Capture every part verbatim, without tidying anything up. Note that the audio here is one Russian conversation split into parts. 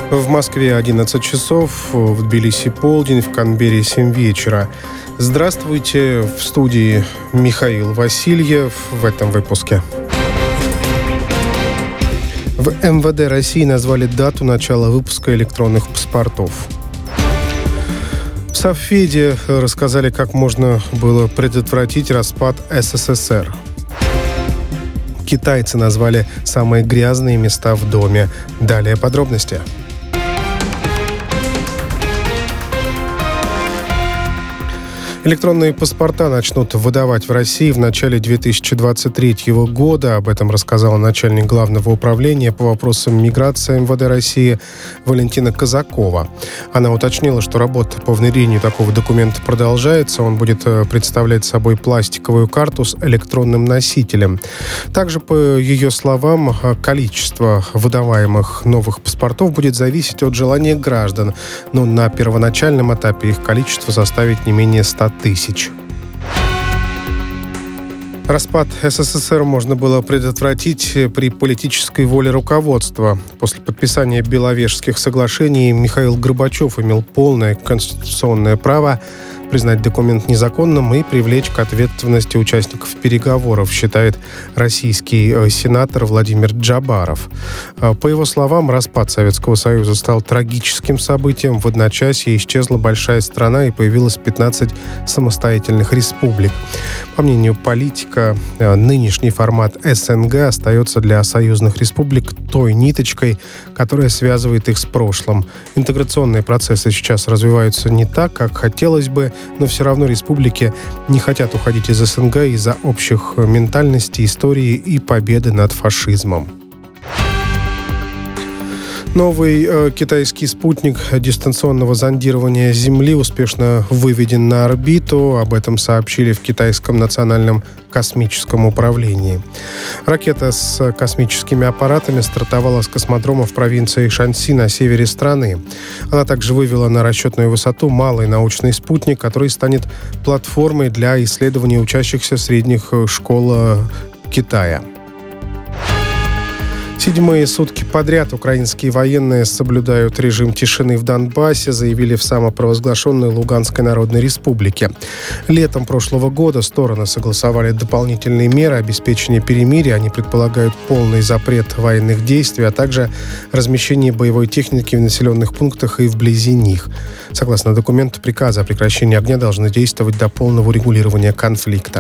В Москве одиннадцать часов, в Тбилиси полдень, в Канберре семь вечера. Здравствуйте, в студии Михаил Васильев в этом выпуске. В эм вэ дэ России назвали дату начала выпуска электронных паспортов. В Совфеде рассказали, как можно было предотвратить распад эс эс эс эр. Китайцы назвали самые грязные места в доме. Далее подробности. Электронные паспорта начнут выдавать в России в начале две тысячи двадцать третьего года. Об этом рассказала начальник Главного управления по вопросам миграции эм вэ дэ России Валентина Казакова. Она уточнила, что работа по внедрению такого документа продолжается. Он будет представлять собой пластиковую карту с электронным носителем. Также, по ее словам, количество выдаваемых новых паспортов будет зависеть от желания граждан. Но на первоначальном этапе их количество составит не менее ста тысяч. Распад эс эс эс эр можно было предотвратить при политической воле руководства. После подписания Беловежских соглашений Михаил Горбачев имел полное конституционное право признать документ незаконным и привлечь к ответственности участников переговоров, считает российский сенатор Владимир Джабаров. По его словам, распад Советского Союза стал трагическим событием. В одночасье исчезла большая страна и появилось пятнадцать самостоятельных республик. По мнению политика, нынешний формат эс эн гэ остается для союзных республик той ниточкой, которая связывает их с прошлым. Интеграционные процессы сейчас развиваются не так, как хотелось бы, но все равно республики не хотят уходить из эс эн гэ из-за общих ментальностей, истории и победы над фашизмом. Новый э, китайский спутник дистанционного зондирования Земли успешно выведен на орбиту. Об этом сообщили в Китайском национальном космическом управлении. Ракета с космическими аппаратами стартовала с космодрома в провинции Шаньси на севере страны. Она также вывела на расчетную высоту малый научный спутник, который станет платформой для исследований учащихся средних школ Китая. Седьмые сутки подряд украинские военные соблюдают режим тишины в Донбассе, заявили в самопровозглашенной Луганской Народной Республике. Летом прошлого года стороны согласовали дополнительные меры обеспечения перемирия. Они предполагают полный запрет военных действий, а также размещение боевой техники в населенных пунктах и вблизи них. Согласно документу, приказы о прекращении огня должны действовать до полного урегулирования конфликта.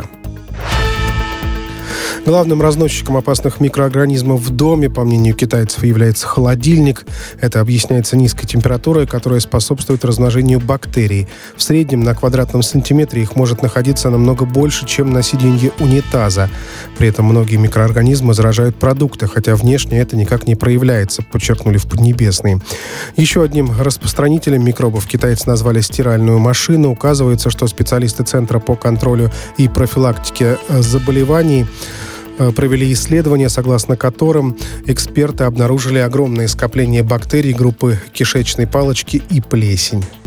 Главным разносчиком опасных микроорганизмов в доме, по мнению китайцев, является холодильник. Это объясняется низкой температурой, которая способствует размножению бактерий. В среднем на квадратном сантиметре их может находиться намного больше, чем на сиденье унитаза. При этом многие микроорганизмы заражают продукты, хотя внешне это никак не проявляется, подчеркнули в Поднебесной. Еще одним распространителем микробов китайцы назвали стиральную машину. Указывается, что специалисты Центра по контролю и профилактике заболеваний провели исследования, согласно которым эксперты обнаружили огромные скопления бактерий группы кишечной палочки и плесень.